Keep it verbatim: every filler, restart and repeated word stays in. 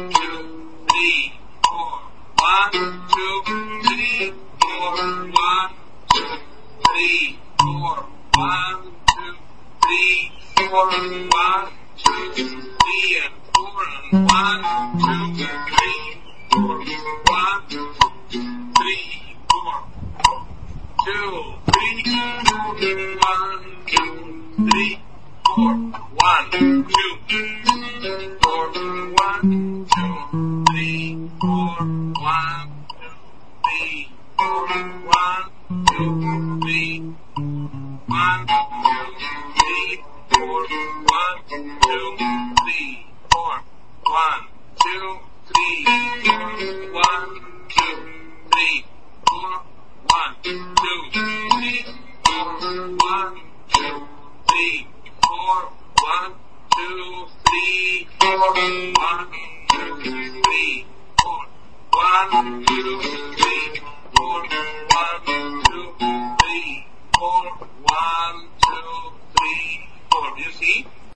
two, three, four. One, two, three, four. One, two, three, four. One, two, three, four. One, two, three, and four. And one, two, three, four. One, two, three, four. Two, three, one, two, three, four. One, two, four. One, two, three, four. One, two, three, four. One, two, three. One, two, three, four. One, two, three, four. One, two, three, four. One, two, three, four. One, two, three, four. One, two, three, four. One, two, three, four. One, two, three, four. One, two, three.